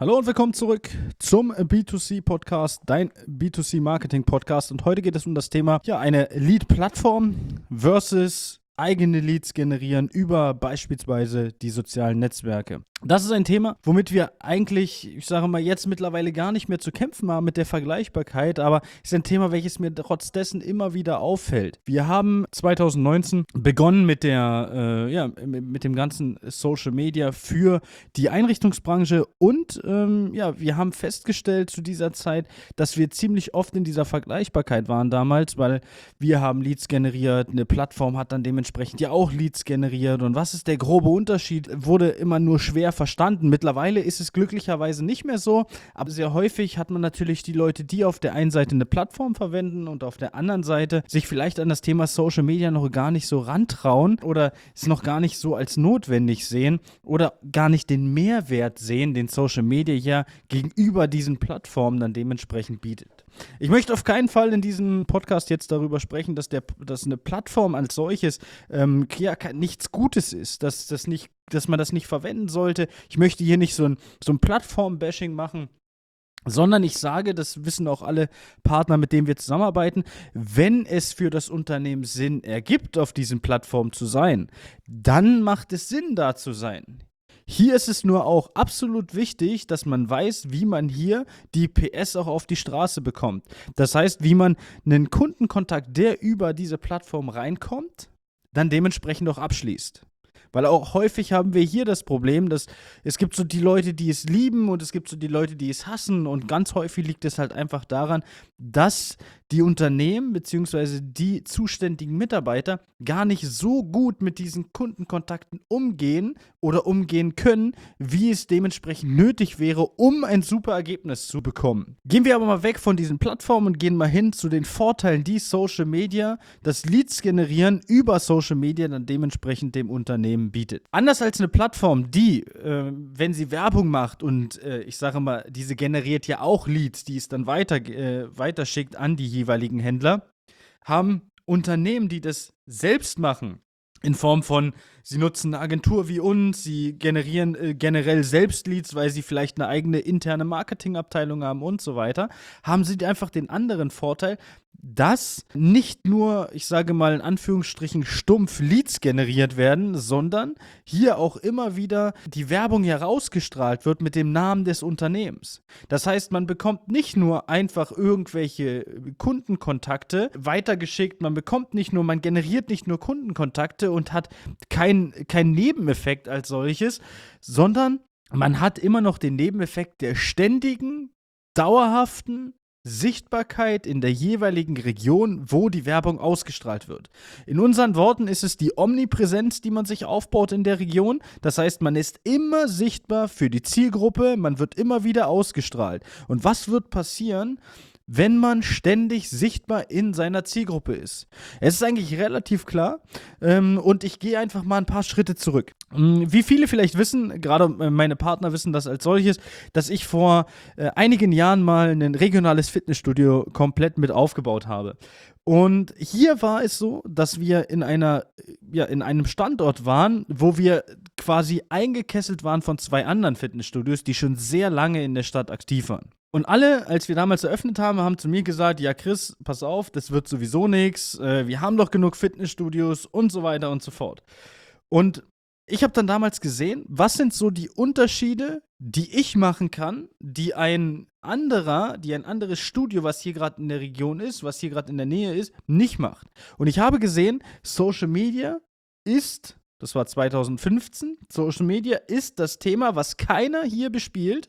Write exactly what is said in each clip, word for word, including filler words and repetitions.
Hallo und willkommen zurück zum B zwei C Podcast, dein B zwei C Marketing Podcast. Und heute geht es um das Thema, ja, eine Lead-Plattform versus eigene Leads generieren über beispielsweise die sozialen Netzwerke. Das ist ein Thema, womit wir eigentlich, ich sage mal, jetzt mittlerweile gar nicht mehr zu kämpfen haben mit der Vergleichbarkeit, aber es ist ein Thema, welches mir trotz dessen immer wieder auffällt. Wir haben zwanzig neunzehn begonnen mit der, äh, ja, mit dem ganzen Social Media für die Einrichtungsbranche und ähm, ja, wir haben festgestellt zu dieser Zeit, dass wir ziemlich oft in dieser Vergleichbarkeit waren damals, weil wir haben Leads generiert, eine Plattform hat dann dementsprechend ja auch Leads generiert und was ist der grobe Unterschied, wurde immer nur schwer verstanden. Mittlerweile ist es glücklicherweise nicht mehr so, aber sehr häufig hat man natürlich die Leute, die auf der einen Seite eine Plattform verwenden und auf der anderen Seite sich vielleicht an das Thema Social Media noch gar nicht so rantrauen oder es noch gar nicht so als notwendig sehen oder gar nicht den Mehrwert sehen, den Social Media ja gegenüber diesen Plattformen dann dementsprechend bietet. Ich möchte auf keinen Fall in diesem Podcast jetzt darüber sprechen, dass, der, dass eine Plattform als solches ähm, ja, nichts Gutes ist, dass, das nicht, dass man das nicht verwenden sollte. Ich möchte hier nicht so ein, so ein Plattform-Bashing machen, sondern ich sage, das wissen auch alle Partner, mit denen wir zusammenarbeiten, wenn es für das Unternehmen Sinn ergibt, auf diesen Plattformen zu sein, dann macht es Sinn, da zu sein. Hier ist es nur auch absolut wichtig, dass man weiß, wie man hier die P S auch auf die Straße bekommt. Das heißt, wie man einen Kundenkontakt, der über diese Plattform reinkommt, dann dementsprechend auch abschließt. Weil auch häufig haben wir hier das Problem, dass es gibt so die Leute, die es lieben und es gibt so die Leute, die es hassen und ganz häufig liegt es halt einfach daran, dass die Unternehmen bzw. die zuständigen Mitarbeiter gar nicht so gut mit diesen Kundenkontakten umgehen oder umgehen können, wie es dementsprechend nötig wäre, um ein super Ergebnis zu bekommen. Gehen wir aber mal weg von diesen Plattformen und gehen mal hin zu den Vorteilen, die Social Media, das Leads generieren über Social Media dann dementsprechend dem Unternehmen bietet. Anders als eine Plattform, die, äh, wenn sie Werbung macht und äh, ich sage mal, diese generiert ja auch Leads, die es dann weiter, äh, weiterschickt an die jeweiligen Händler, haben Unternehmen, die das selbst machen, in Form von, sie nutzen eine Agentur wie uns, sie generieren äh, generell selbst Leads, weil sie vielleicht eine eigene interne Marketingabteilung haben und so weiter, haben sie einfach den anderen Vorteil, dass nicht nur, ich sage mal in Anführungsstrichen, stumpf Leads generiert werden, sondern hier auch immer wieder die Werbung herausgestrahlt wird mit dem Namen des Unternehmens. Das heißt, man bekommt nicht nur einfach irgendwelche Kundenkontakte weitergeschickt, man bekommt nicht nur, man generiert nicht nur Kundenkontakte und hat keinen kein Nebeneffekt als solches, sondern man hat immer noch den Nebeneffekt der ständigen, dauerhaften Sichtbarkeit in der jeweiligen Region, wo die Werbung ausgestrahlt wird. In unseren Worten ist es die Omnipräsenz, die man sich aufbaut in der Region. Das heißt, man ist immer sichtbar für die Zielgruppe, man wird immer wieder ausgestrahlt. Und was wird passieren, wenn man ständig sichtbar in seiner Zielgruppe ist? Es ist eigentlich relativ klar ähm, und ich gehe einfach mal ein paar Schritte zurück. Wie viele vielleicht wissen, gerade meine Partner wissen das als solches, dass ich vor äh, einigen Jahren mal ein regionales Fitnessstudio komplett mit aufgebaut habe. Und hier war es so, dass wir in einer, ja, in einem Standort waren, wo wir quasi eingekesselt waren von zwei anderen Fitnessstudios, die schon sehr lange in der Stadt aktiv waren. Und alle, als wir damals eröffnet haben, haben zu mir gesagt, ja Chris, pass auf, das wird sowieso nichts, äh, wir haben doch genug Fitnessstudios und so weiter und so fort. Und ich habe dann damals gesehen, was sind so die Unterschiede, die ich machen kann, die ein anderer, die ein anderes Studio, was hier gerade in der Region ist, was hier gerade in der Nähe ist, nicht macht. Und ich habe gesehen, Social Media ist, das war zwanzig fünfzehn, Social Media ist das Thema, was keiner hier bespielt.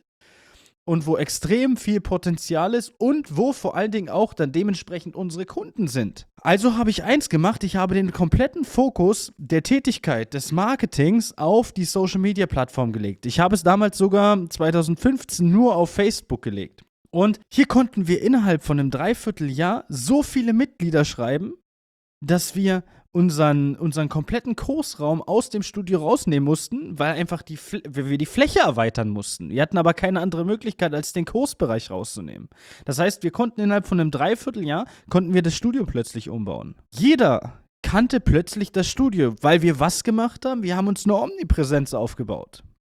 Und wo extrem viel Potenzial ist und wo vor allen Dingen auch dann dementsprechend unsere Kunden sind. Also habe ich eins gemacht, ich habe den kompletten Fokus der Tätigkeit des Marketings auf die Social-Media-Plattform gelegt. Ich habe es damals sogar zwanzig fünfzehn nur auf Facebook gelegt. Und hier konnten wir innerhalb von einem Dreivierteljahr so viele Mitglieder schreiben, dass wir unseren, unseren kompletten Kursraum aus dem Studio rausnehmen mussten, weil einfach die, wir die Fläche erweitern mussten. Wir hatten aber keine andere Möglichkeit, als den Kursbereich rauszunehmen. Das heißt, wir konnten innerhalb von einem Dreivierteljahr, konnten wir das Studio plötzlich umbauen. Jeder kannte plötzlich das Studio, weil wir was gemacht haben? Wir haben uns eine Omnipräsenz aufgebaut.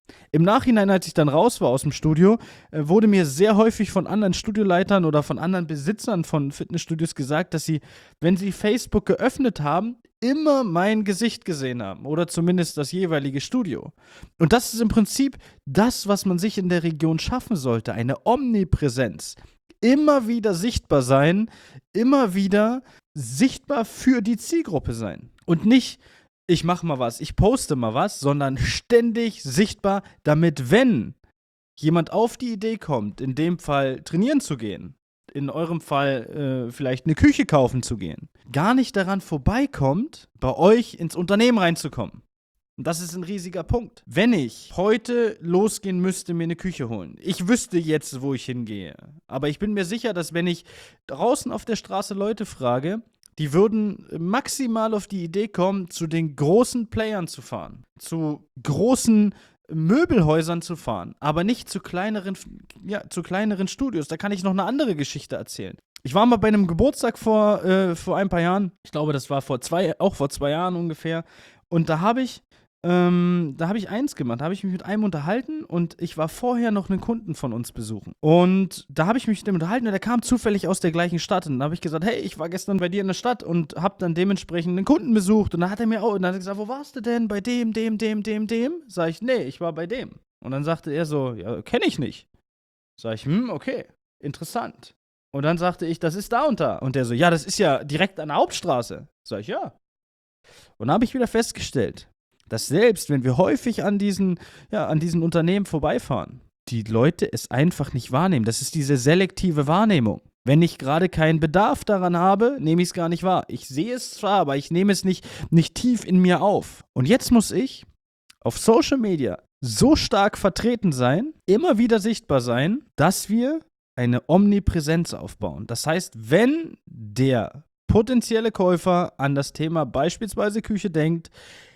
Im Nachhinein, als ich dann raus war aus dem Studio, äh, wurde mir sehr häufig von anderen Studioleitern oder von anderen Besitzern von Fitnessstudios gesagt, dass sie, wenn sie Facebook geöffnet haben, immer mein Gesicht gesehen haben oder zumindest das jeweilige Studio. Und das ist im Prinzip das, was man sich in der Region schaffen sollte, eine Omnipräsenz. Immer wieder sichtbar sein, immer wieder sichtbar für die Zielgruppe sein. Und nicht, ich mache mal was, ich poste mal was, sondern ständig sichtbar, damit, wenn jemand auf die Idee kommt, in dem Fall trainieren zu gehen, in eurem Fall äh, vielleicht eine Küche kaufen zu gehen, gar nicht daran vorbeikommt, bei euch ins Unternehmen reinzukommen. Und das ist ein riesiger Punkt. Wenn ich heute losgehen müsste, mir eine Küche holen, ich wüsste jetzt, wo ich hingehe, aber ich bin mir sicher, dass wenn ich draußen auf der Straße Leute frage, die würden maximal auf die Idee kommen, zu den großen Playern zu fahren, zu großen Möbelhäusern zu fahren, aber nicht zu kleineren, ja, zu kleineren Studios. Da kann ich noch eine andere Geschichte erzählen. Ich war mal bei einem Geburtstag vor, äh, vor ein paar Jahren. Ich glaube, das war vor zwei, auch vor zwei Jahren ungefähr. Und da habe ich, ähm, da habe ich eins gemacht. Da habe ich mich mit einem unterhalten und ich war vorher noch einen Kunden von uns besuchen. Und da habe ich mich mit dem unterhalten und der kam zufällig aus der gleichen Stadt. Und da habe ich gesagt, hey, ich war gestern bei dir in der Stadt und habe dann dementsprechend einen Kunden besucht. Und dann hat er mir auch, und dann hat er gesagt, wo warst du denn? Bei dem, dem, dem, dem, dem? Sag ich, nee, ich war bei dem. Und dann sagte er so, ja, kenne ich nicht. Sag ich, hm, okay, interessant. Und dann sagte ich, das ist da und da. Und der so, ja, das ist ja direkt an der Hauptstraße. Sag ich, ja. Und dann habe ich wieder festgestellt, dass selbst wenn wir häufig an diesen, ja, an diesen Unternehmen vorbeifahren, die Leute es einfach nicht wahrnehmen. Das ist diese selektive Wahrnehmung. Wenn ich gerade keinen Bedarf daran habe, nehme ich es gar nicht wahr. Ich sehe es zwar, aber ich nehme es nicht, nicht tief in mir auf. Und jetzt muss ich auf Social Media so stark vertreten sein, immer wieder sichtbar sein, dass wir eine Omnipräsenz aufbauen. Das heißt, wenn der potenzielle Käufer an das Thema beispielsweise Küche denkt,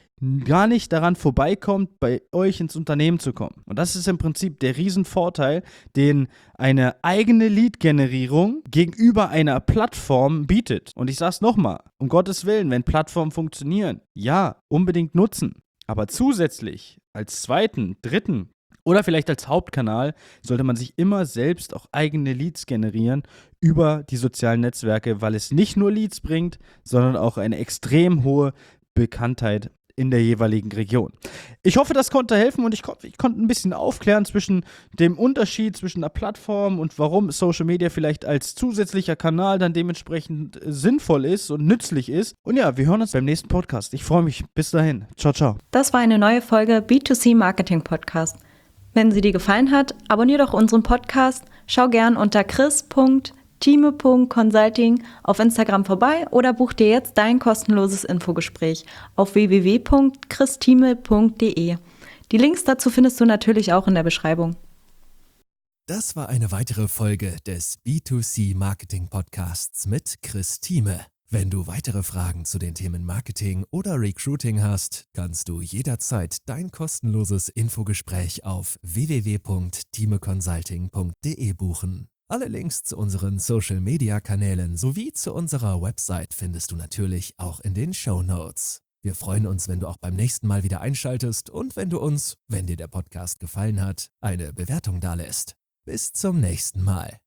gar nicht daran vorbeikommt, bei euch ins Unternehmen zu kommen. Und das ist im Prinzip der Riesenvorteil, den eine eigene Lead-Generierung gegenüber einer Plattform bietet. Und ich sag's nochmal, um Gottes Willen, wenn Plattformen funktionieren, ja, unbedingt nutzen. Aber zusätzlich als zweiten, dritten oder vielleicht als Hauptkanal sollte man sich immer selbst auch eigene Leads generieren über die sozialen Netzwerke, weil es nicht nur Leads bringt, sondern auch eine extrem hohe Bekanntheit in der jeweiligen Region. Ich hoffe, das konnte helfen und ich, kon- ich konnte ein bisschen aufklären zwischen dem Unterschied zwischen der Plattform und warum Social Media vielleicht als zusätzlicher Kanal dann dementsprechend sinnvoll ist und nützlich ist. Und ja, wir hören uns beim nächsten Podcast. Ich freue mich. Bis dahin. Ciao, ciao. Das war eine neue Folge B zwei C Marketing Podcast. Wenn sie dir gefallen hat, abonnier doch unseren Podcast, schau gern unter chris punkt time punkt consulting auf Instagram vorbei oder buch dir jetzt dein kostenloses Infogespräch auf w w w punkt christime punkt d e. Die Links dazu findest du natürlich auch in der Beschreibung. Das war eine weitere Folge des B zwei C Marketing Podcasts mit Chris Thieme. Wenn du weitere Fragen zu den Themen Marketing oder Recruiting hast, kannst du jederzeit dein kostenloses Infogespräch auf w w w punkt time consulting punkt d e buchen. Alle Links zu unseren Social-Media-Kanälen sowie zu unserer Website findest du natürlich auch in den Shownotes. Wir freuen uns, wenn du auch beim nächsten Mal wieder einschaltest und wenn du uns, wenn dir der Podcast gefallen hat, eine Bewertung dalässt. Bis zum nächsten Mal.